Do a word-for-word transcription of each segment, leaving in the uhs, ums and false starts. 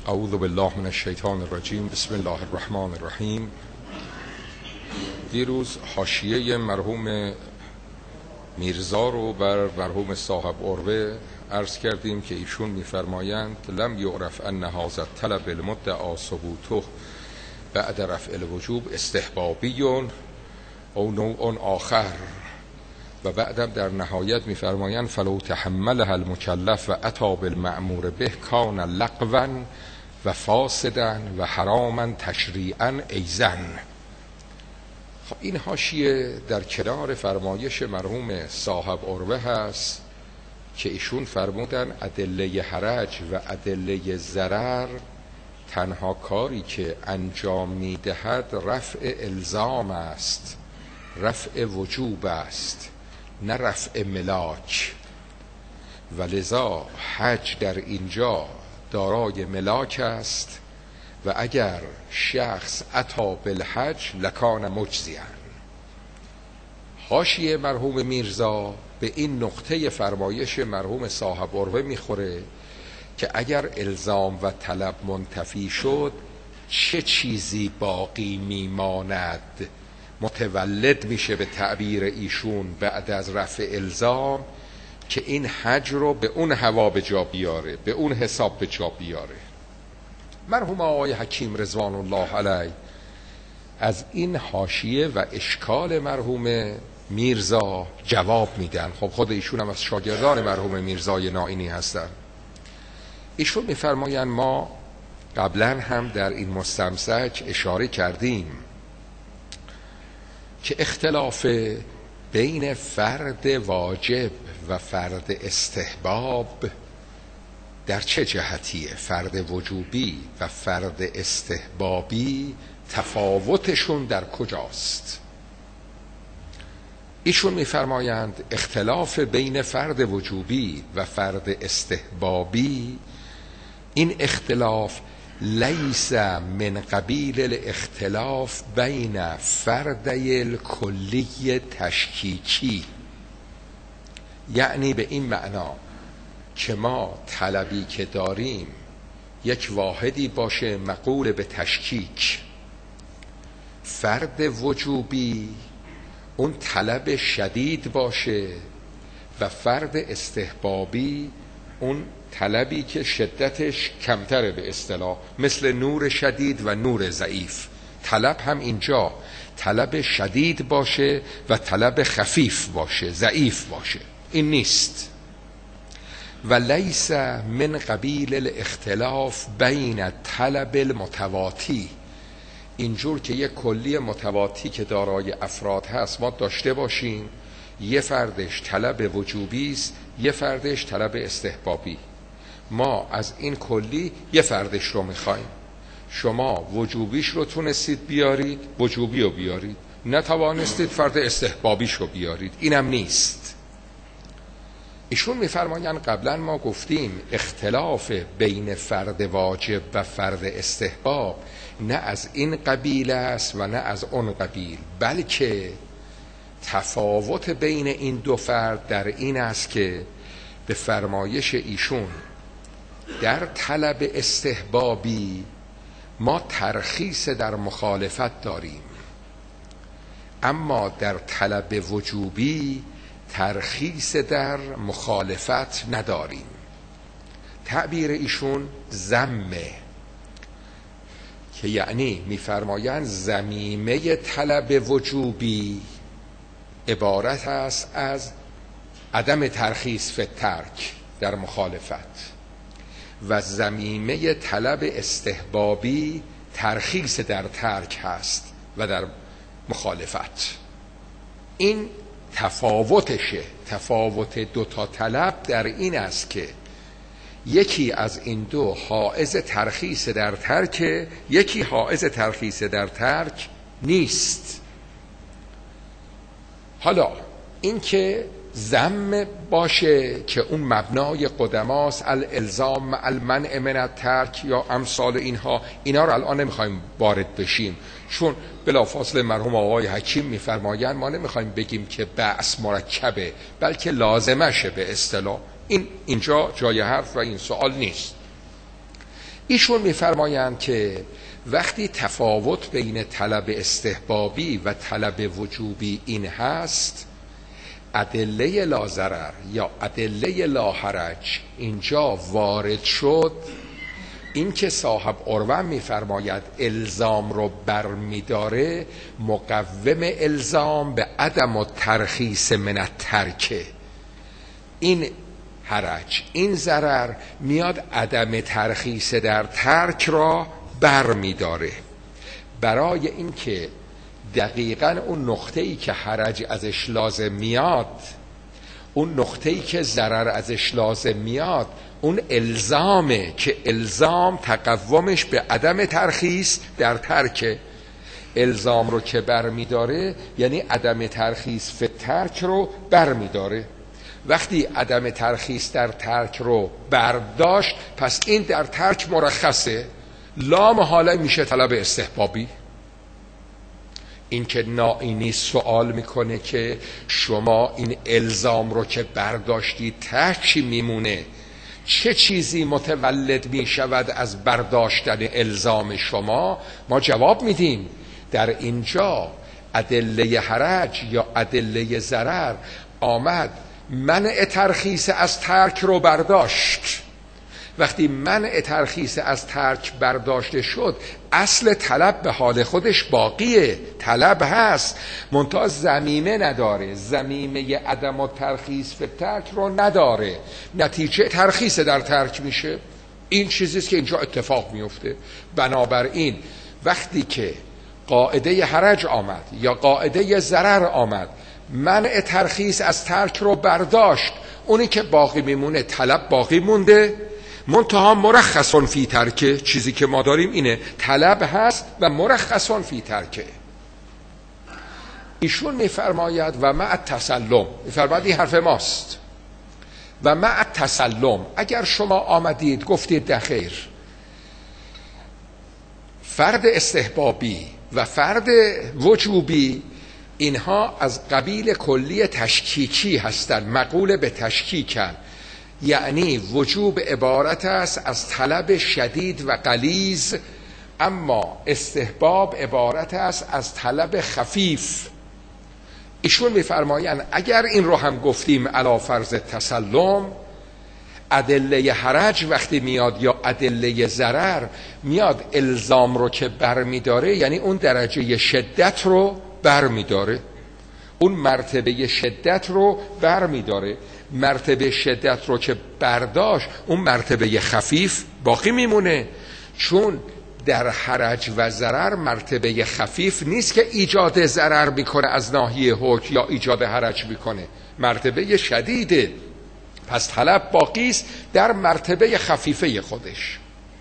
اعوذ بالله من الشیطان الرجیم. بسم الله الرحمن الرحیم. دیروز حاشیه مرحوم میرزا رو بر مرحوم صاحب عروه عرض کردیم که ایشون میفرمایند لم یعرف ان هذا الطلب المدعا ثبوته بعد رفع الوجوب استحبابی او نوع آخر، و بعدم در نهایت میفرمایند فلو تحملها المکلف و اتی بالمأمور به کان لغوا و فاسدا و حراما تشریعا ایزن. خب این حاشیه در کنار فرمایش مرحوم صاحب عروه هست که ایشون فرمودن ادله حرج و ادله ضرر تنها کاری که انجام میدهد رفع الزام است، رفع وجوب است، نه رفع ملاک، و لذا حج در اینجا دارای ملاک است و اگر شخص اتی بالحج لکان مجزیا. حاشیه مرحوم میرزا به این نقطه فرمایش مرحوم صاحب عروه میخوره که اگر الزام و طلب منتفی شد چه چیزی باقی میماند، متولد میشه به تعبیر ایشون بعد از رفع الزام که این حج رو به اون هوا به جا بیاره، به اون حساب به جا بیاره. مرحوم آقای حکیم رضوان الله علیه از این حاشیه و اشکال مرحوم میرزا جواب میدن. خب خود ایشون هم از شاگردان مرحوم میرزای نائینی هستن. ایشون میفرمایند ما قبلا هم در این مستمسک اشاره کردیم که اختلاف بین فرد واجب و فرد استحباب در چه جهتیه؟ فرد وجوبی و فرد استحبابی تفاوتشون در کجاست؟ ایشون میفرمایند اختلاف بین فرد وجوبی و فرد استحبابی، این اختلاف لیس من قبیل الاختلاف بین فردی الکلی تشکیکی، یعنی به این معنا که ما طلبی که داریم یک واحدی باشه مقول به تشکیک، فرد وجوبی اون طلب شدید باشه و فرد استحبابی اون طلبی که شدتش کمتره، به اصطلاح مثل نور شدید و نور ضعیف. طلب هم اینجا طلب شدید باشه و طلب خفیف باشه، ضعیف باشه، این نیست. و لیس من قبیل الاختلاف بین طلب المتواتی، اینجور که یک کلی متواتی که دارای افراد هست ما داشته باشیم، یه فردش طلب وجوبی است، یه فردش طلب استحبابی. ما از این کلی یه فردش رو میخوایم، شما وجوبیش رو تونستید بیارید، وجوبی رو بیارید، نتوانستید فرد استحبابیش رو بیارید، اینم نیست. ایشون میفرمایند قبلا ما گفتیم اختلاف بین فرد واجب و فرد استحباب نه از این قبیل است و نه از اون قبیل، بلکه تفاوت بین این دو فرد در این است که به فرمایش ایشون در طلب استحبابی ما ترخیص در مخالفت داریم، اما در طلب وجوبی ترخیص در مخالفت نداریم. تعبیر ایشون ضمه، که یعنی میفرمایند ضمیمه طلب وجوبی عبارت است از عدم ترخیص فی الترک در مخالفت، و ضمیمه طلب استحبابی ترخیص در ترک هست و در مخالفت. این تفاوتشه. تفاوت دوتا طلب در این است که یکی از این دو حائز ترخیص در ترک، یکی حائز ترخیص در ترک نیست. حالا این که ضم باشه که اون مبنای قدماست، الالزام مع المنع من الترک یا امثال اینها، اینا رو الان نمیخوایم وارد بشیم، چون بلافاصله مرحوم آقای حکیم میفرمایند ما نمیخوایم بگیم که بأس مرکبه، بلکه لازمشه به اصطلاح. این اینجا جای حرف و این سوال نیست. ایشون میفرمایند که وقتی تفاوت بین طلب استحبابی و طلب وجوبی این هست، ادله لا ضرر یا ادله لا حرج اینجا وارد شد، این که صاحب عروه میفرماید الزام رو برمیداره، مقوم الزام به عدم و ترخیص من الترک، این حرج، این ضرر میاد عدم ترخیص در ترک را برمیداره. برای اینکه دقیقاً اون نقطه‌ای که حرج ازش لازم میاد، اون نقطه‌ای که ضرر ازش لازم میاد، اون الزامه که الزام تقومش به عدم ترخیص در ترک. الزام رو که برمیداره یعنی عدم ترخیص فی ترک رو برمیداره. وقتی عدم ترخیص در ترک رو برداشت، پس این در ترک مرخصه، لا محاله میشه طلب استحبابی. این که نائینی سوال میکنه که شما این الزام رو که برداشتید ترک چی میمونه؟ چه چیزی متولد میشود از برداشتن الزام شما؟ ما جواب میدیم در اینجا ادله حرج یا ادله ضرر آمد منع ترخیص از ترک رو برداشت. وقتی منع ترخیص از ترک برداشته شد، اصل طلب به حال خودش باقیه، طلب هست، منتها زمیمه نداره، زمیمه عدم و ترخیص به ترک رو نداره، نتیجه ترخیص در ترک میشه. این چیزیست که اینجا اتفاق میفته. بنابراین وقتی که قاعده حرج آمد یا قاعده ضرر آمد، منع ترخیص از ترک رو برداشت، اونی که باقی میمونه طلب باقی مونده، منتها مرخصون فی ترکه. چیزی که ما داریم اینه، طلب هست و مرخصون فی ترکه. ایشون میفرماید و مع تسلم، میفرماید این حرف ماست، و مع تسلم اگر شما آمدید گفتید دخیر فرد استحبابی و فرد وجوبی اینها از قبیل کلی تشکیکی هستند، مقول به تشکیکن، یعنی وجوب عبارت است از طلب شدید و غلیظ، اما استحباب عبارت است از طلب خفیف. ایشون میفرمایند اگر این رو هم گفتیم علی فرض تسلم، ادله حرج وقتی میاد یا ادله ضرر میاد، الزام رو که برمیداره یعنی اون درجه شدت رو برمیداره، اون مرتبه شدت رو برمیداره. مرتبه شدت رو که برداشت، اون مرتبه خفیف باقی میمونه، چون در حرج و ضرر مرتبه خفیف نیست که ایجاد ضرر میکنه از ناحیه حکم یا ایجاد حرج میکنه، مرتبه شدیده. پس طلب باقی است در مرتبه خفیفه خودش.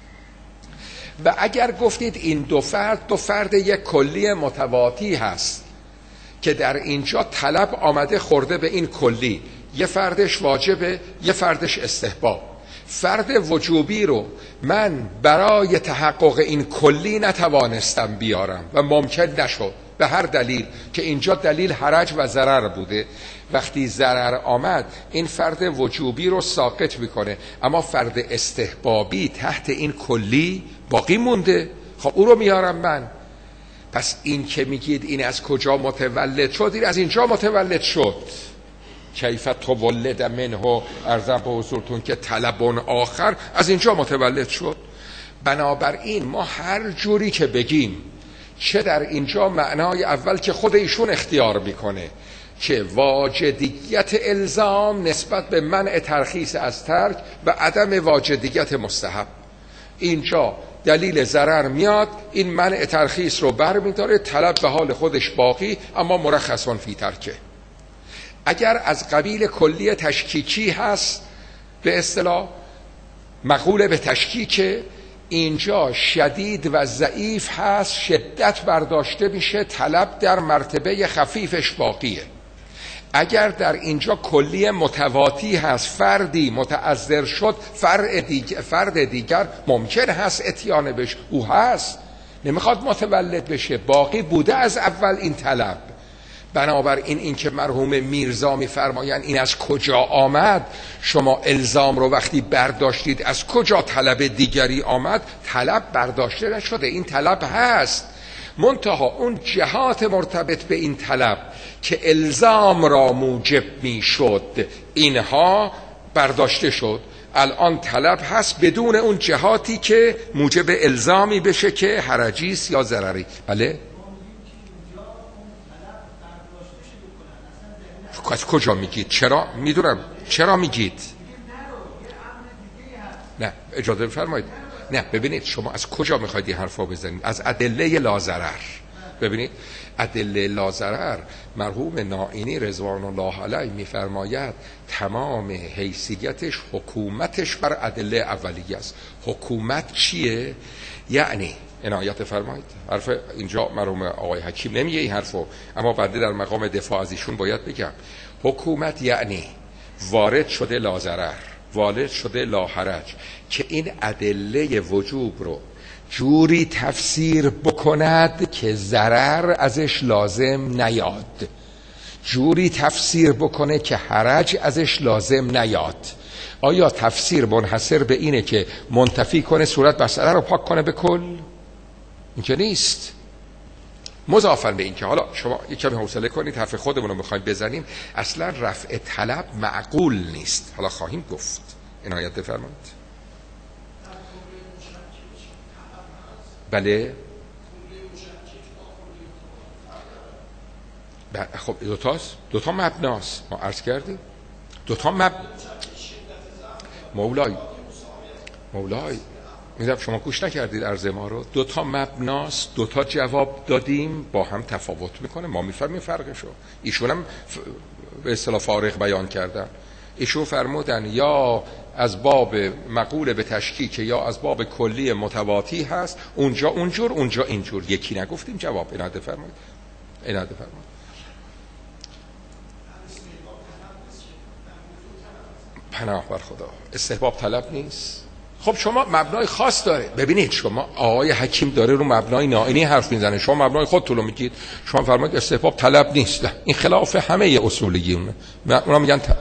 و اگر گفتید این دو فرد دو فرد یک کلی متواتی هست که در اینجا طلب آمده خورده به این کلی، یه فردش واجبه یه فردش استحباب، فرد وجوبی رو من برای تحقق این کلی نتوانستم بیارم و ممکن نشد به هر دلیل که اینجا دلیل حرج و ضرر بوده. وقتی ضرر آمد این فرد وجوبی رو ساقط میکنه، اما فرد استحبابی تحت این کلی باقی مونده، خب او رو میارم من. پس این که میگید این از کجا متولد شد، این از اینجا متولد شد. کیف تولد منه ارزم به حضورتون که طلبون آخر از اینجا متولد شد. بنابراین ما هر جوری که بگیم، چه در اینجا معنای اول که خود ایشون اختیار میکنه که واجدیت الزام نسبت به منع ترخیص از ترک و عدم واجدیت مستحب، اینجا دلیل ضرر میاد، این منع ترخیص رو بر میداره، طلب به حال خودش باقی، اما مرخصون فی ترکه. اگر از قبیل کلی تشکیکی هست، به اصطلاح مقوله به تشکیک، اینجا شدید و ضعیف هست، شدت برداشته میشه، طلب در مرتبه خفیفش باقیه. اگر در اینجا کلی متواتی هست، فردی متعذر شد، فرد دیگر, فرد دیگر ممکن هست اتیان بشه، او هست، نمیخواد متولد بشه، باقی بوده از اول این طلب. بنابراین این که مرحوم میرزا میفرمایند این از کجا آمد، شما الزام رو وقتی برداشتید از کجا طلب دیگری آمد؟ طلب برداشته نشده، این طلب هست، منتها اون جهات مرتبط به این طلب که الزام را موجب میشد اینها برداشته شد. الان طلب هست بدون اون جهاتی که موجب الزامی بشه که حرجیست یا ضرری. بله؟ از کجا میگید؟ چرا؟ میدونم چرا میگید؟ نه اجازه بفرمایید. نه ببینید شما از کجا میخواید این حرفا بزنید؟ از ادله لازرر. ببینید ادله لازرر مرحوم نائینی رضوان الله علیه میفرماید تمام حیثیتش حکومتش بر ادله اولیه است. حکومت چیه؟ یعنی عنایت فرمایید، حرف اینجا مرحوم آقای حکیم نمیگه این حرفو، اما بعد در مقام دفاع از ایشون باید بگم حکومت یعنی وارد شده لازرر، وارد شده لاحرج، که این ادله وجوب رو جوری تفسیر بکند که ضرر ازش لازم نیاد، جوری تفسیر بکنه که حرج ازش لازم نیاد. آیا تفسیر منحصر به اینه که منتفی کنه صورت مسئله رو پاک کنه به کل؟ این که نیست. مضافاً به این که حالا شما یک کمی حوصله کنید، حرف خودمون رو میخوایم بزنیم، اصلا رفع طلب معقول نیست. حالا خواهیم گفت. عنایت بفرمایید. بله خب دوتاست، دوتا مبناست، ما عرض کردیم دوتا مب مولای مولای میدونم شما گوش نکردید عرض ما رو. دوتا مبناست، دوتا جواب دادیم، با هم تفاوت میکنه، ما میفهمیم فرقشو. ایشون هم به اصطلاح فارغ بیان کردن. ایشون فرمودن یا از باب مقول به تشکیک یا از باب کلی متواتی هست، اونجا اونجور اونجا اینجور، یکی نگفتیم جواب. عنایت فرمایید. عنایت فرمایید. پناه بر خدا، استحباب طلب نیست. خب شما مبنای خاص داره. ببینید شما آقای حکیم داره رو مبنای نائینی حرف میزنه، شما مبنای خودتون رو میگید، شما فرمایید استحباب طلب نیست. این خلاف همه اصولیونه. اونا میگن ت...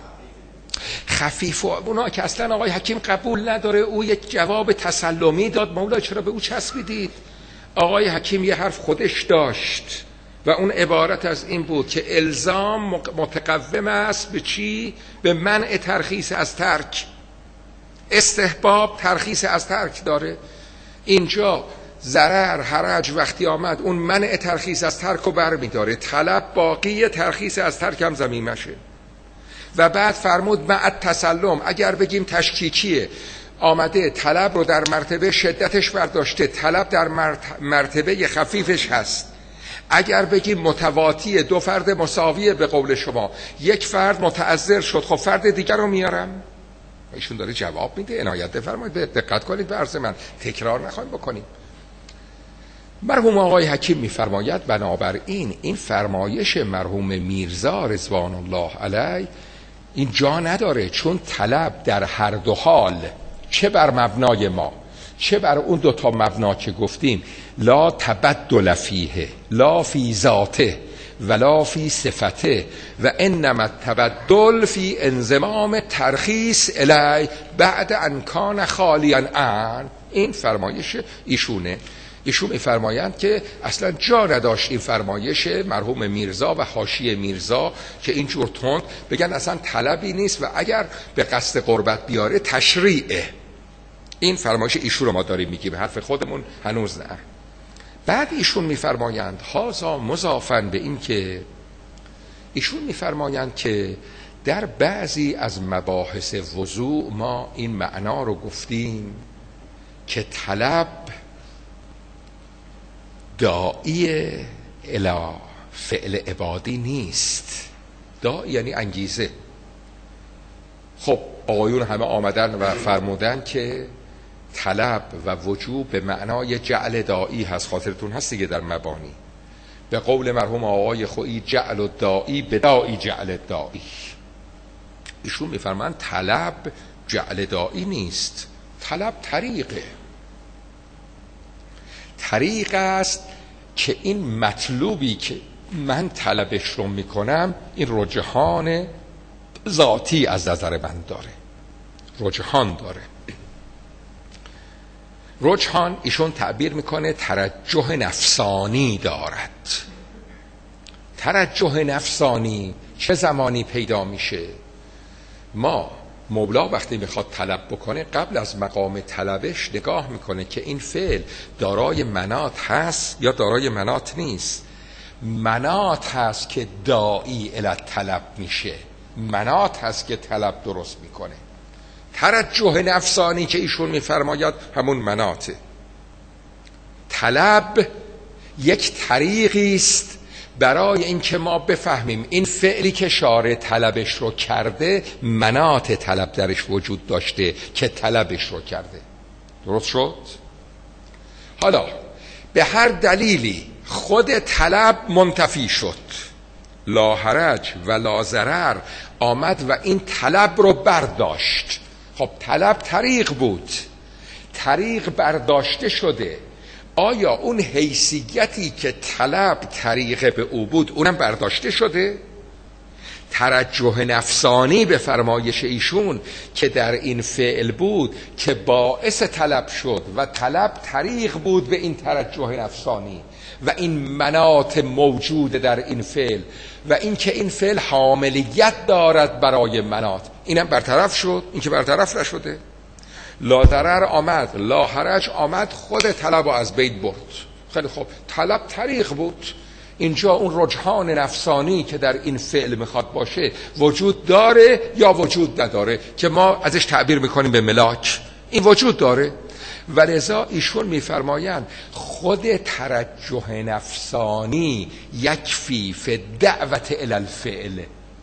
خفیف و اونا که اصلا آقای حکیم قبول نداره. او یک جواب تسلمی داد. مولا چرا به او چسبیدید؟ آقای حکیم یه حرف خودش داشت و اون عبارت از این بود که الزام متقوم است به چی؟ به منع ترخیص از ترک. استحباب ترخیص از ترک داره. اینجا ضرر حرج وقتی آمد اون منع ترخیص از ترک رو برمیداره، طلب باقی ترخیص از ترک هم ضمیمشه. و بعد فرمود مع تسلم، اگر بگیم تشکیکیه، آمده طلب رو در مرتبه شدتش برداشته، طلب در مرتبه خفیفش هست. اگر بگیم متواتی، دو فرد مساویه به قول شما، یک فرد متعذر شد، خب فرد دیگر رو میارم. ایشون داره جواب میده. عنایت بفرمایید، دقت کنید به عرض من، تکرار نخواهیم بکنیم. مرحوم آقای حکیم میفرماید بنابراین این فرمایش مرحوم میرزا رضوان الله علیه این جا نداره، چون طلب در هر دو حال، چه بر مبنای ما چه بر اون دوتا مبنا که گفتیم، لا تبدل فیه، لا فی ذاته ولا فی صفته و انما التبدل فی انضمام ترخیص الی بعد ان کان خالیا عن. این فرمایش ایشونه. ایشون میفرمایند که اصلا جا نداشت این فرمایش مرحوم میرزا و حاشیه میرزا که اینجور تند بگن اصلا طلبی نیست و اگر به قصد قربت بیاره تشریعه. این فرمایش ایشون رو ما داریم میگیم، به حرف خودمون هنوز نه. بعد ایشون میفرمایند هازا مضافاً به این که ایشون میفرمایند که در بعضی از مباحث وضوع ما این معنا رو گفتیم که طلب داعی الی فعل عبادی نیست. داعی یعنی انگیزه. خب آقایون همه آمدن و فرمودن که طلب و وجوب به معنای جعل داعی هست. خاطرتون هست دیگه در مبانی به قول مرحوم آقای خویی جعل الداعی بداعی جعل الداعی. ایشون میفرمان طلب جعل داعی نیست، طلب طریقه. طریق است که این مطلوبی که من طلبش رو میکنم، این رجحان ذاتی از نظر من داره، رجحان داره. رجحان ایشون تعبیر میکنه ترجح نفسانی دارد. ترجح نفسانی چه زمانی پیدا میشه؟ ما مولا وقتی میخواد طلب بکنه، قبل از مقام طلبش نگاه میکنه که این فعل دارای مناط هست یا دارای مناط نیست. مناط هست که داعی الی طلب میشه، مناط هست که طلب درست میکنه. ترجح نفسانی که ایشون میفرماید همون مناطه. طلب یک طریقی است برای اینکه ما بفهمیم این فعلی که شارع طلبش رو کرده مناط طلب درش وجود داشته که طلبش رو کرده. درست شد؟ حالا به هر دلیلی خود طلب منتفی شد، لا حرج و لا ضرر آمد و این طلب رو برداشت. خب طلب طریق بود، طریق برداشته شده، آیا اون حیثیتی که طلب طریق به او بود اونم برداشته شده؟ ترجح نفسانی به فرمایش ایشون که در این فعل بود که باعث طلب شد و طلب طریق بود به این ترجح نفسانی و این مناط موجود در این فعل و این که این فعل حاملیت دارد برای مناط، اینم برطرف شد. این که برطرف نشده، لا ضرر آمد، لا حرج آمد، خود طلب از بین برد. خیلی خوب، طلب طریق بود. اینجا اون رجحان نفسانی که در این فعل میخواد باشه وجود داره یا وجود نداره که ما ازش تعبیر میکنیم به ملاک؟ این وجود داره. ولذا ایشون میفرمایند خود ترجح نفسانی یکفی فی دعوت الی الفعل،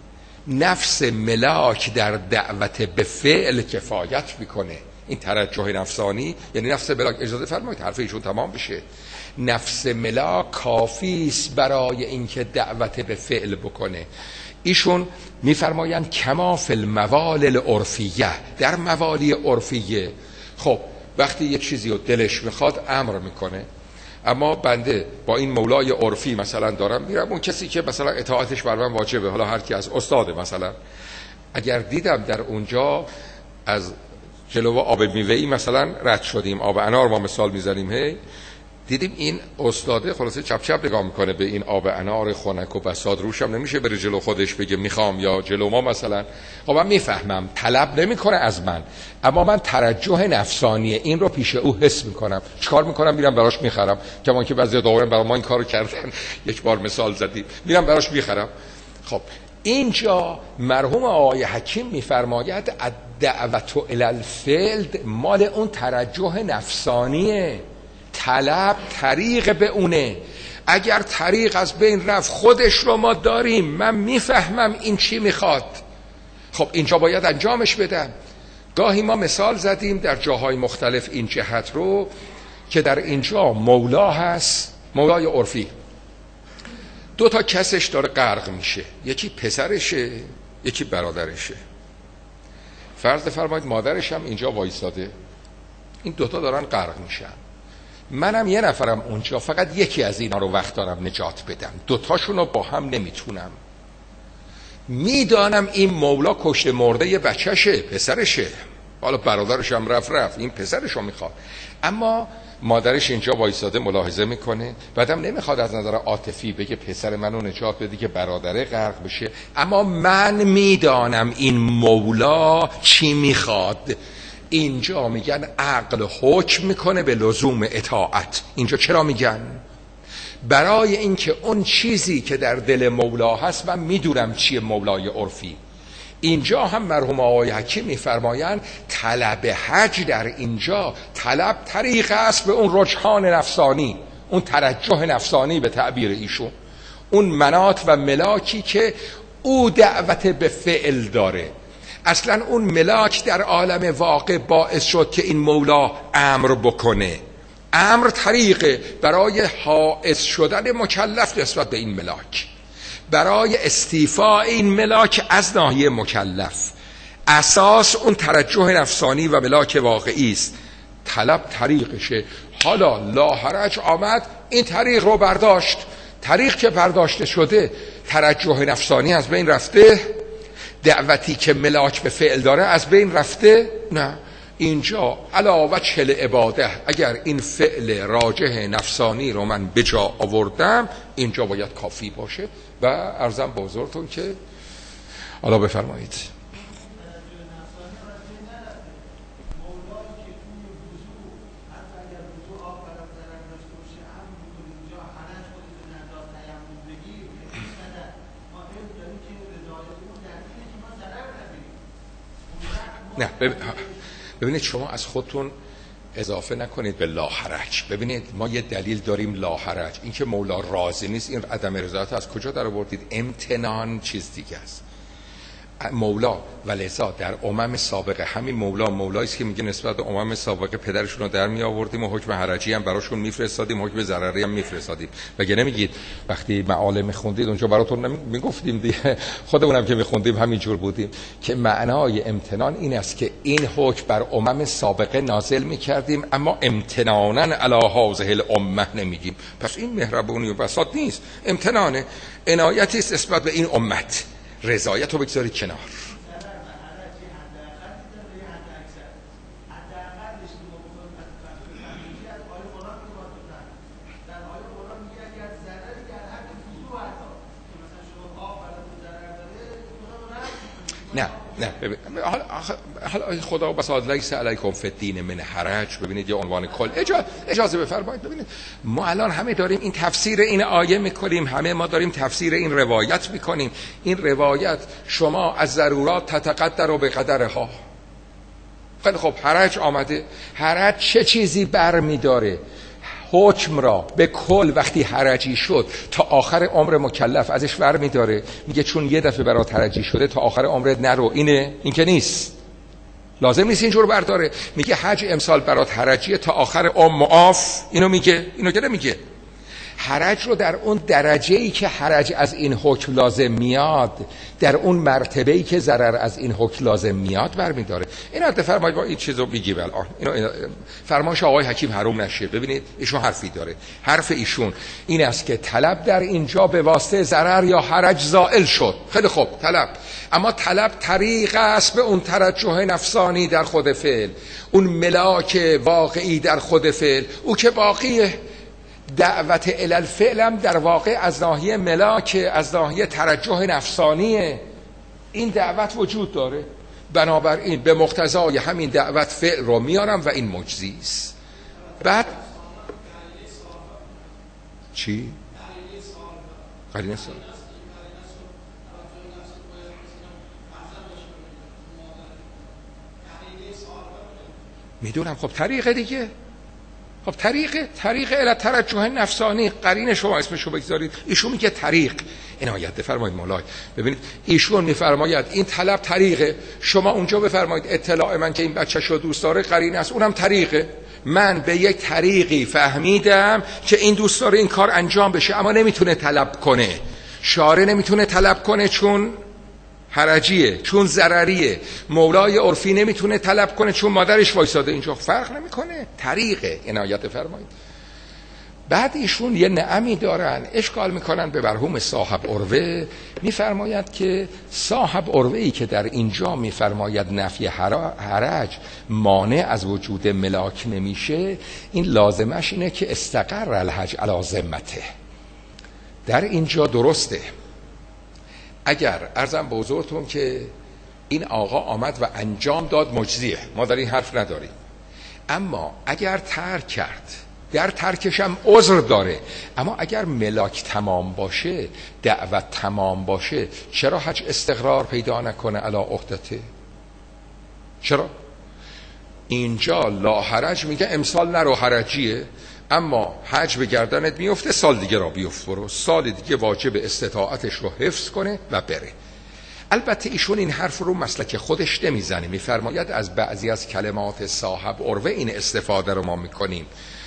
نفس ملاک در دعوت به فعل کفایت میکنه. این ترجح نفسانی یعنی نفس ملاک، اجازه فرمایید حرف ایشون تمام بشه، نفس ملاک کافی است برای اینکه دعوت به فعل بکنه. ایشون میفرمایند کما فی الموال العرفیه، در موالی عرفیه. خب وقتی یک چیزی رو دلش میخواد امر میکنه، اما بنده با این مولای عرفی مثلا دارم میرم، اون کسی که مثلا اطاعتش بر من واجبه، حالا هر کی از استاده، مثلا اگر دیدم در اونجا از جلو آب میوه‌ای مثلا رد شدیم، آب انار ما مثال میزنیم، هی دیدیم این استاده خلاصه چپ چپ نگاه میکنه به این آب انار خنک و بساط، روش هم نمیشه بره جلو خودش بگه میخوام، یا جلو ما مثلا. خب من میفهمم طلب نمیکنه از من، اما من ترجح نفسانی این رو پیش او حس میکنم. چیکار میکنم؟ میرم براش میخرم. کما که بعضی داورن برای ما این کارو کردن، یک بار مثال زدیم، میرم براش میخرم. خب اینجا مرحوم آقای حکیم میفرماید الدعوت الی الفعل مال اون ترجح نفسانیه، طلب طریق به اونه. اگر طریق از بین رفت، خودش رو ما داریم، من میفهمم این چی میخواد، خب اینجا باید انجامش بدم. گاهی ما مثال زدیم در جاهای مختلف این جهت رو که در اینجا مولا هست، مولای عرفی، دو تا کسش داره غرق میشه، یکی پسرشه یکی برادرشه. فرض فرمایید مادرش هم اینجا وایساده، این دوتا دارن غرق میشن، منم یه نفرم اونجا، فقط یکی از اینا رو وقت دارم نجات بدم، دوتاشون رو با هم نمیتونم. میدانم این مولا کشت مرده یه بچهشه، پسرشه، حالا برادرش هم رفت رفت، این پسرش رو میخواد، اما مادرش اینجا وایساده ملاحظه میکنه، بعدم نمیخواد از نظر عاطفی بگه پسر منو نجات بدی که برادره غرق بشه، اما من میدانم این مولا چی میخواد. اینجا میگن عقل حکم میکنه به لزوم اطاعت. اینجا چرا میگن؟ برای اینکه اون چیزی که در دل مولا هست من میدونم چیه مولای عرفی. اینجا هم مرحوم آقای حکیم میفرمایند طلب حج در اینجا طلب طریق است به اون رجحان نفسانی، اون ترجح نفسانی به تعبیر ایشون، اون مناط و ملاکی که او دعوت به فعل داره. اصلا اون ملاک در عالم واقع باعث شد که این مولا امر بکنه. امر طریقه برای حائز شدن مکلف نسبت به این ملاک، برای استیفاء این ملاک از ناحیه مکلف. اساس اون ترجح نفسانی و ملاک واقعی است، طلب طریقشه. حالا لا حرج آمد، این طریق رو برداشت، طریق که برداشته شده ترجح نفسانی از بین رفته، دعوتی که ملاک به فعل داره از بین رفته. نه، اینجا علاوه چل عباده اگر این فعل راجح نفسانی رو من به جا آوردم اینجا باید کافی باشه. و عرضم به حضورتون که حالا بفرمایید. نه ببینید شما از خودتون اضافه نکنید به لا حرج. ببینید ما یه دلیل داریم لا حرج، این که مولا راضی نیست، این عدم رضایت از کجا در آوردید؟ امتنان چیز دیگه است. مولا و لذا در امم سابقه همین مولا مولایی است که میگه نسبت به امم سابقه پدرشون رو در می آوردیم و حکم حرجی هم براشون میفرستادیم، حکم ضرری هم میفرستادیم. مگه نمیگید وقتی معالم خوندید اونجا براتون میگفتیم دیگه، خودمونم که میخوندیم همینجور بودیم که معنای امتنان این است که این حکم بر امم سابقه نازل میکردیم اما امتنانا علی هذه الامه نمیگیم. پس این مهربونی و بساط نیست، امتنانه، عنایتی است نسبت به این امت. رضایت رو بگذارید کنار. نه نه حالا خدا بساط لیس علیکم فی الدین من حرج. ببینید یه عنوان کل اجازه, اجازه بفرمایید. ببینید ما الان همه داریم این تفسیر این آیه میکنیم، همه ما داریم تفسیر این روایت میکنیم. این روایت شما از ضرورات تتقدر و به قدرها. خیلی خب حرج آمده، حرج چه چیزی بر میداره؟ حکم را به کل وقتی حرجی شد تا آخر عمر مکلف ازش ور میداره، میگه چون یه دفعه برات حرجی شده تا آخر عمرت نرو. اینه؟ این که نیست، لازم نیست اینجور برداره. میگه حج امسال برات حرجیه تا آخر عمر معاف. اینو میگه؟ اینو که نمیگه. حرج رو در اون درجه‌ای که حرج از این حکم لازم میاد، در اون مرتبه‌ای که ضرر از این حکم لازم میاد برمی‌داره. اینا بفرمایید با این چیزو بگی الان. اینو فرمایش آقای حکیم حروم نشه. ببینید ایشون حرفی داره. حرف ایشون این است که طلب در اینجا به واسطه ضرر یا حرج زائل شد. خیلی خوب طلب، اما طلب طریق است به اون ترجح نفسانی در خود فعل، اون ملاک واقعی در خود فعل، او که باقیه. دعوت الی الفعل هم در واقع از ناحیه ملاک، از ناحیه ترجح نفسانیه. این دعوت وجود داره، بنابراین به مقتضای همین دعوت فعل رو میارم و این مجزی است. بعد چی؟ قرینه سال میدونم. خب طریقه دیگه، خب طریق طریق الی ترجح نفسانی، قرین شما اسمشو بگذارید. ایشون میگه طریق. عنایت بفرمایید مولای. ببینید ایشون میفرماید این طلب طریقه، شما اونجا بفرمایید اطلاع من که این بچه‌شو دوست داره قرین است، اونم طریقه. من به یک طریقی فهمیدم که این دوست داره این کار انجام بشه اما نمیتونه طلب کنه. شارع نمیتونه طلب کنه چون حرجیه، چون ضرریه. مولای عرفی نمیتونه طلب کنه چون مادرش وایساده. اینجا فرق نمیکنه، طریقه. عنایت فرمایید. بعد ایشون یه نعمی دارن، اشکال میکنن به مرحوم صاحب عروه. میفرماید که صاحب عروه‌ای که در اینجا میفرماید نفی حرج مانع از وجود ملاک نمیشه، این لازمش اینه که استقر الحج علی ذمته. در اینجا درسته. اگر عرضم به حضورتون که این آقا آمد و انجام داد مجزیه، ما در این حرف نداریم. اما اگر ترک کرد، در ترکش هم عذر داره، اما اگر ملاک تمام باشه، دعوت تمام باشه، چرا حج استقرار پیدا نکنه علی عهدته؟ چرا؟ اینجا لا حرج میگه امسال نرو حرجیه، اما حج به گردنت میفته، سال دیگه را بیفت برو، سال دیگه واجب استطاعتش رو حفظ کنه و بره. البته ایشون این حرف رو مسلک خودش نمیزنه، میفرماید از بعضی از کلمات صاحب عروه این استفاده رو ما میکنیم.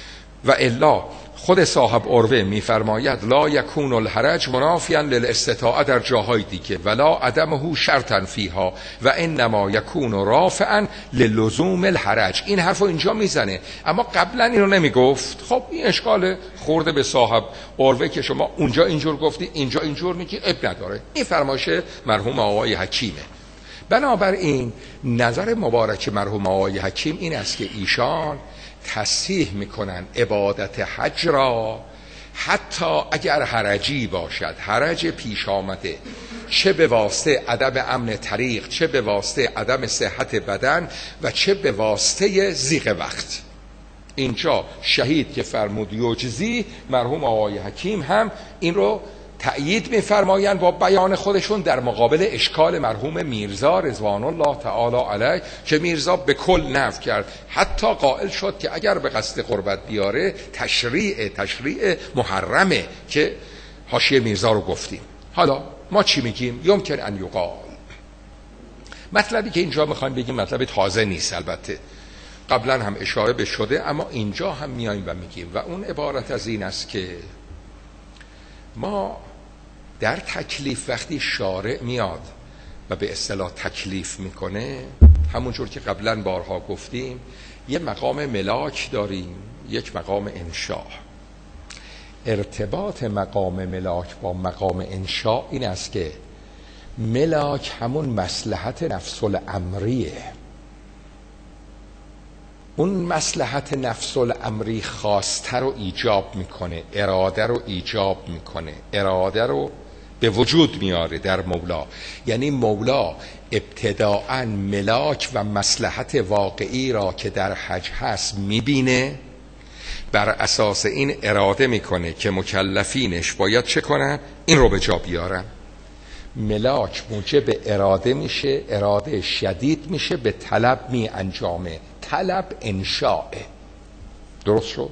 و الا خود صاحب عروه میفرماید لا یکون الحرج منافیا للاستطاعه در جاهای دیگه ولا عدمه شرطا فیها و انما یکون رافعا للزوم الحرج. این حرفو اینجا میزنه اما قبلا اینو نمیگفت. خب این اشکال خورده به صاحب عروه که شما اونجا اینجور گفتی اینجا اینجور میگی، اب نداره. این فرمایش مرحوم آقای حکیمه. بنابراین نظر مبارک مرحوم آقای حکیم این است که ایشان تصحیح میکنن عبادت حج را حتی اگر حرجی باشد، حرج پیش آمده، چه به واسطه عدم امن طریق، چه به واسطه عدم صحت بدن و چه به واسطه ضیق وقت. اینجا شهید که فرمود یجزی، مرحوم آقای حکیم هم این رو تأیید می‌فرمایند با بیان خودشون در مقابل اشکال مرحوم میرزا رضوان الله تعالی علیه که میرزا به کل نفی کرد، حتی قائل شد که اگر به قصد قربت بیاره تشریع تشریع محرمه که حاشیه میرزا رو گفتیم. حالا ما چی میگیم؟ یمکن ان یقال. مطلبی که اینجا میخوایم بگیم مطلب تازه نیست، البته قبلا هم اشاره به شده، اما اینجا هم میایم و میگیم و اون عبارت از این است که ما در تکلیف وقتی شارع میاد و به اصطلاح تکلیف میکنه، همونجور که قبلا بارها گفتیم یه مقام ملاک داریم، یک مقام انشاء. ارتباط مقام ملاک با مقام انشاء این است که ملاک همون مصلحت نفس الامریه. اون مصلحت نفس الامری خواسته رو ایجاب میکنه، اراده رو ایجاب میکنه، اراده رو به وجود میاره در مولا. یعنی مولا ابتداءً ملاک و مصلحت واقعی را که در حج هست میبینه، بر اساس این اراده میکنه که مکلفینش باید چه کنن؟ این رو به جا بیارن. ملاک موجب اراده میشه، اراده شدید میشه، به طلب می انجامه، طلب انشاء. درست شد؟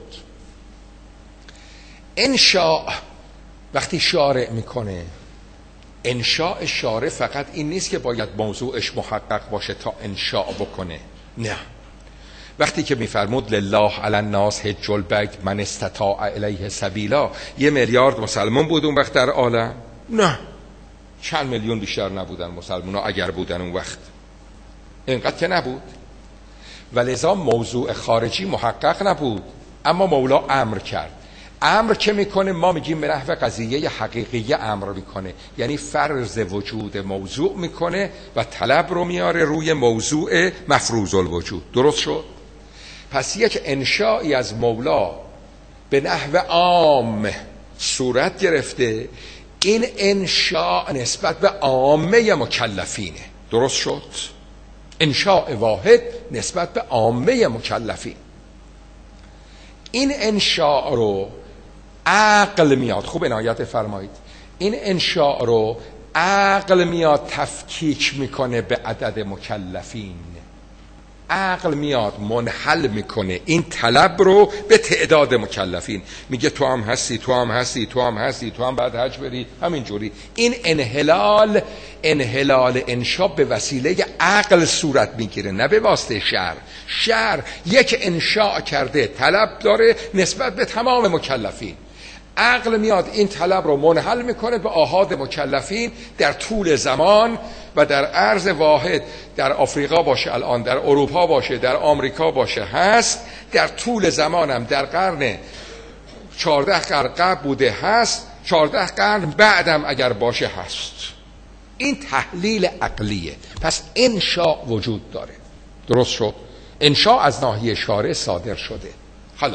انشاء وقتی شارع میکنه، انشاء شارع فقط این نیست که باید موضوعش محقق باشه تا انشاء بکنه، نه. وقتی که میفرمود لله علی الناس حج البیت من استطاع الیه سبیلا، یه میلیارد مسلمان بود اون وقت در عالم؟ نه، چند میلیون بیشتر نبودن مسلمان ها اگر بودن اون وقت، اینقدر که نبود. ولذا موضوع خارجی محقق نبود، اما مولا امر کرد. امر که میکنه ما میگیم به نحو قضیه حقیقی امر میکنه، یعنی فرض وجود موضوع میکنه و طلب رو میاره روی موضوع مفروض الوجود. درست شد؟ پس یک انشایی از مولا به نحو عام صورت گرفته، این انشاء نسبت به عامه مکلفینه. درست شد؟ انشاء واحد نسبت به عامه مکلفین. این انشاء رو عقل میاد، خوب عنایت فرمایید، این انشاء رو عقل میاد تفکیک میکنه به عدد مکلفین. عقل میاد منحل میکنه این طلب رو به تعداد مکلفین، میگه تو هم هستی، تو هم هستی، تو هم هستی، تو هم بعد حج بری، همینجوری. این انحلال انحلال انشاء به وسیله عقل صورت میگیره، نه به واسطه شرع. شرع یک انشاء کرده، طلب داره نسبت به تمام مکلفین. عقل میاد این طلب رو منحل میکنه به آحاد مکلفین در طول زمان و در عرض واحد. در آفریقا باشه الان، در اروپا باشه، در آمریکا باشه، هست. در طول زمانم در قرن چهارده قرن قبل بوده، هست. چهارده قرن بعدم اگر باشه هست. این تحلیل عقلیه. پس انشاء وجود داره. درست شد؟ انشاء از ناحیه شارع صادر شده. حالا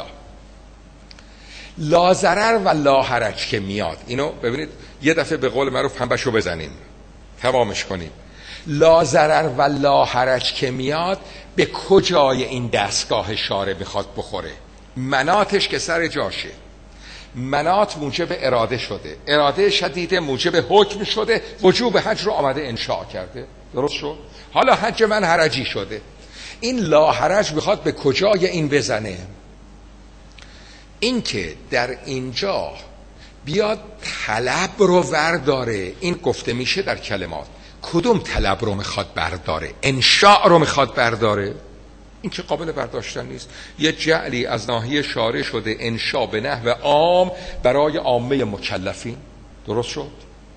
لا ضرر و لا حرج که میاد، اینو ببینید یه دفعه به قول معروف پنبه‌شو بزنیم تمامش کنیم. لا ضرر و لا حرج که میاد به کجای این دستگاه شارع میخواد بخوره؟ مناتش که سر جاشه. منات موجب اراده شده، اراده شدید موجب حکم شده، وجوب حج رو آمده انشاء کرده. درست شد؟ حالا حج من حرجی شده، این لا حرج میخواد به کجای این بزنه؟ این که در اینجا بیاد طلب رو برداره، این گفته میشه در کلمات. کدوم طلب رو میخواد برداره؟ انشاء رو میخواد برداره؟ این که قابل برداشتن نیست. یه جعلی از ناحیه شارع شده انشا به نحو عام برای عامه مکلفین، درست شد؟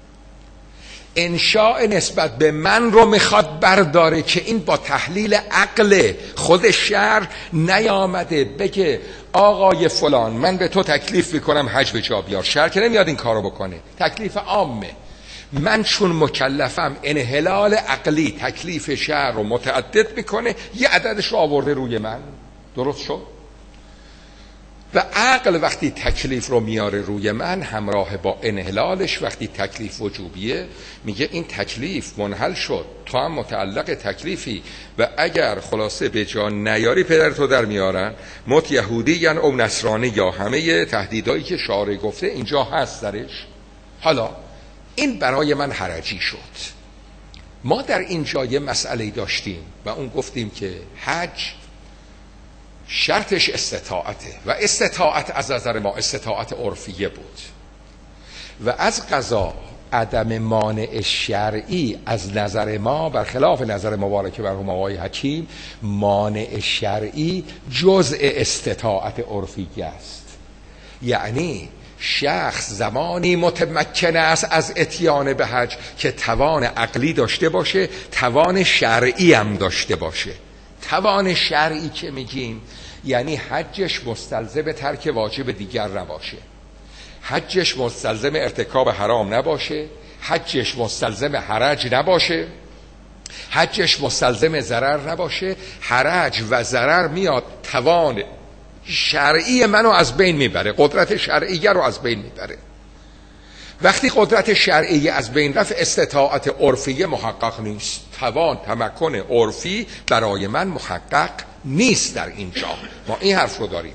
انشاء نسبت به من رو میخواد برداره که این با تحلیل عقل خود شرع نیامده بگه آقای فلان من به تو تکلیف میکنم حج به جا بیار. شرع که نمیاد این کارو بکنه، تکلیف عامه. من چون مکلفم انحلال عقلی تکلیف شرع رو متعدد میکنه، یه عددش رو آورده روی من، درست شد؟ و عقل وقتی تکلیف رو میاره روی من همراه با انحلالش، وقتی تکلیف وجوبیه میگه این تکلیف منحل شد، تو هم متعلق تکلیفی و اگر خلاصه به جا نیاری پدر تو در میارن، مت یهودی یا او نصرانی یا همه تهدیدایی که شارع گفته اینجا هست درش. حالا این برای من حرجی شد. ما در اینجا یه مسئله داشتیم و اون گفتیم که حج شرطش استطاعته و استطاعت از نظر ما استطاعت عرفیه بود و از قضا عدم مانع شرعی از نظر ما برخلاف نظر مبارک مرحوم آقای حکیم، مانع شرعی جزء استطاعت عرفیه است. یعنی شخص زمانی متمکن است از اتیان به حج که توان عقلی داشته باشه، توان شرعی هم داشته باشه. توان شرعی که میگیم یعنی حجش مستلزم ترک واجب دیگر نباشه، حجش مستلزم ارتکاب حرام نباشه، حجش مستلزم حرج نباشه، حجش مستلزم ضرر نباشه. حرج و ضرر میاد توان شرعی منو از بین میبره، قدرت شرعیه رو از بین میبره. وقتی قدرت شرعی از بین رفت استطاعت عرفیه محقق نیست، توان تمکن عرفی برای من محقق نیست. در اینجا ما این حرف رو داریم.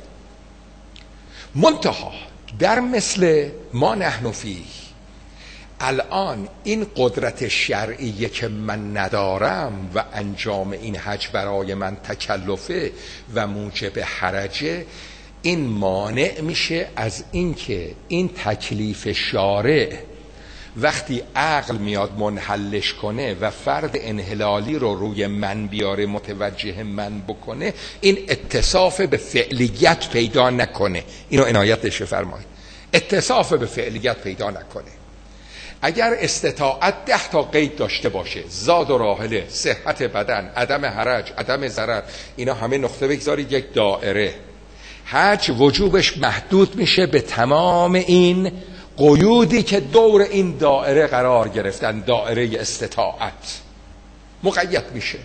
منتها در مثل ما نحن فیه الان این قدرت شرعیه که من ندارم و انجام این حج برای من تکلفه و موجب حرجه، این مانع میشه از اینکه این تکلیف شارع وقتی عقل میاد منحلش کنه و فرد انحلالی رو روی من بیاره متوجه من بکنه، این اتصاف به فعلیت پیدا نکنه. اینو عنایتش فرمایید، اتصاف به فعلیت پیدا نکنه. اگر استطاعت ده تا قید داشته باشه، زاد و راحله، صحت بدن، عدم حرج، عدم ضرر، اینا همه نقطه بگذارید یک دائره. حج وجوبش محدود میشه به تمام این قیودی که دور این دائره قرار گرفتن، دائره استطاعت مقید میشه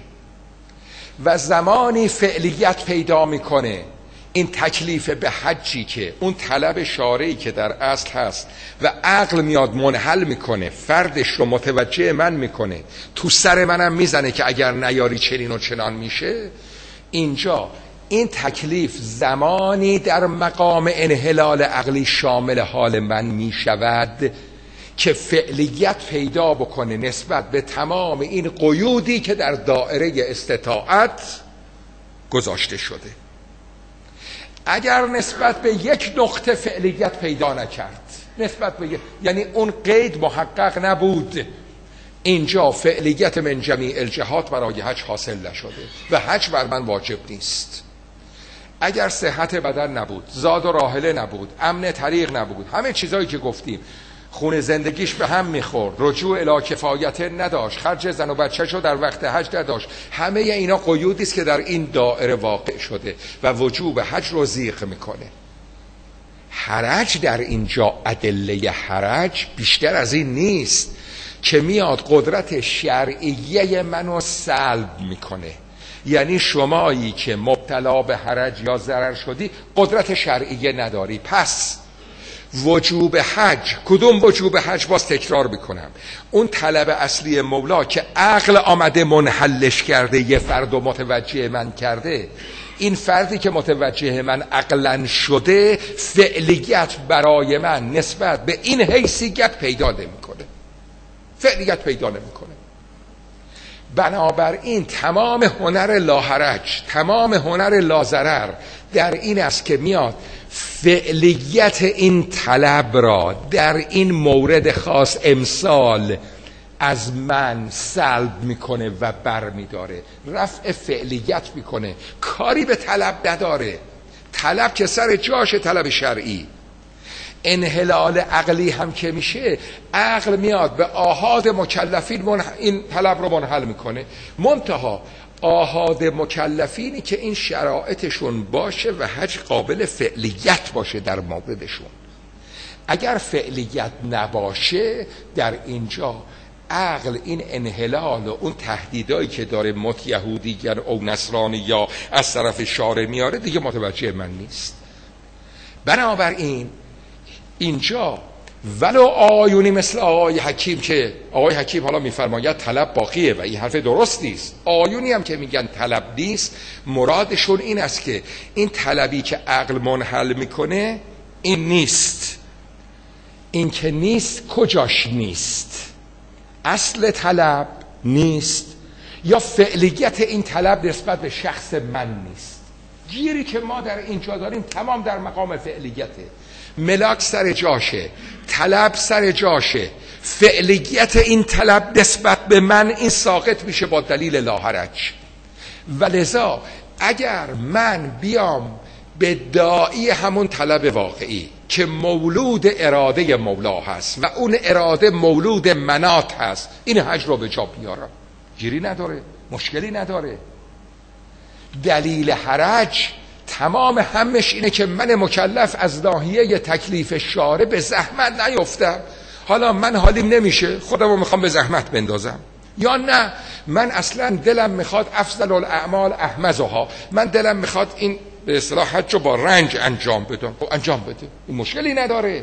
و زمانی فعلیت پیدا میکنه این تکلیف به حجی که اون طلب شارعی که در اصل هست و عقل میاد منحل میکنه، فردش رو متوجه من میکنه، تو سر منم میزنه که اگر نیاری چنین و چنان میشه. اینجا این تکلیف زمانی در مقام انحلال عقلی شامل حال من می شود که فعلیت پیدا بکنه نسبت به تمام این قیودی که در دائره استطاعت گذاشته شده. اگر نسبت به یک نقطه فعلیت پیدا نکرد، نسبت به یک، یعنی اون قید محقق نبود، اینجا فعلیت من جمیع الجهات برای حج حاصل نشده و حج بر من واجب نیست. اگر صحت بدن نبود، زاد و راحله نبود، امن طریق نبود، همه چیزایی که گفتیم، خون زندگیش به هم میخورد، رجوع الی کفایت نداشت، خرج زن و بچه‌شو در وقت حج نداشت، همه اینا قیودی است که در این دائره واقع شده و وجوب حج رو ضیق میکنه. حرج در اینجا ادله حرج بیشتر از این نیست که میاد قدرت شرعیه منو سلب میکنه. یعنی شمایی که مبتلا به حرج یا ضرر شدی قدرت شرعیه نداری، پس وجوب حج، کدوم وجوب حج؟ باز تکرار بکنم، اون طلب اصلی مولا که عقل آمده منحلش کرده، یه فرد و متوجه من کرده، این فردی که متوجه من عقلن شده فعلیت برای من نسبت به این حیثیت پیدا نمیکنه، فعلیت پیدا نمیکنه. بنابراین تمام هنر لاحرج، تمام هنر لازرر در این است که میاد فعلیت این طلب را در این مورد خاص امسال از من سلب میکنه و بر میداره، رفع فعلیت میکنه، کاری به طلب نداره. طلب که سر جاشه، طلب شرعی. انحلال عقلی هم که میشه، عقل میاد به آحاد مکلفین منح... این طلب رو منحل میکنه. منتها آحاد مکلفینی که این شرایطشون باشه و حج قابل فعلیت باشه در موردشون. اگر فعلیت نباشه، در اینجا عقل این انحلال و اون تهدیدایی که داره مت یهودی او نصرانی یا از طرف شارع میاره دیگه متوجه من نیست. بنابراین اینجا ولو آیونی مثل آقای حکیم که آقای حکیم حالا میفرماید طلب باقیه و این حرف درست نیست، آیونی هم که میگن طلب نیست، مرادشون این است که این طلبی که عقل منحل میکنه این نیست. این که نیست کجاش نیست؟ اصل طلب نیست یا فعلیت این طلب نسبت به شخص من نیست؟ گیری که ما در اینجا داریم تمام در مقام فعلیته. ملاک سر جاشه، طلب سر جاشه، فعلیت این طلب نسبت به من این ساقط میشه با دلیل لاحرج. ولذا اگر من بیام به داعی همون طلب واقعی که مولود اراده مولا هست و اون اراده مولود منات هست، این حج رو به جا بیارم، گیری نداره، مشکلی نداره. دلیل حرج تمام همش اینه که من مکلف از ناحیه تکلیف شارع به زحمت نیفتم. حالا من حالیم نمیشه، خودم رو میخوام به زحمت بندازم، یا نه من اصلا دلم میخواد افضل الاعمال احمزها، من دلم میخواد این به اصطلاح حج رو با رنج انجام بدم، انجام بده، این مشکلی نداره.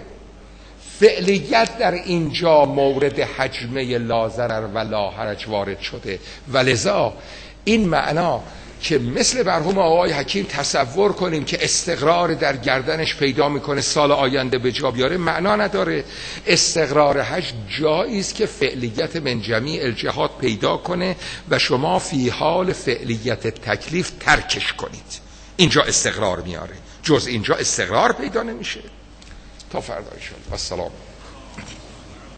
فعلیت در اینجا مورد حجمه لا ضرر و لا حرج وارد شده. ولذا این معنا که مثل مرحوم آقای حکیم تصور کنیم که استقرار در گردنش پیدا میکنه سال آینده به جا بیاره، معنا نداره. استقرار حج جایی است که فعلیت من جمیع الجهات پیدا کنه و شما فی حال فعلیت تکلیف ترکش کنید، اینجا استقرار میاره. جز اینجا استقرار پیدا نمیشه. تا فردا ان شاء الله. السلام.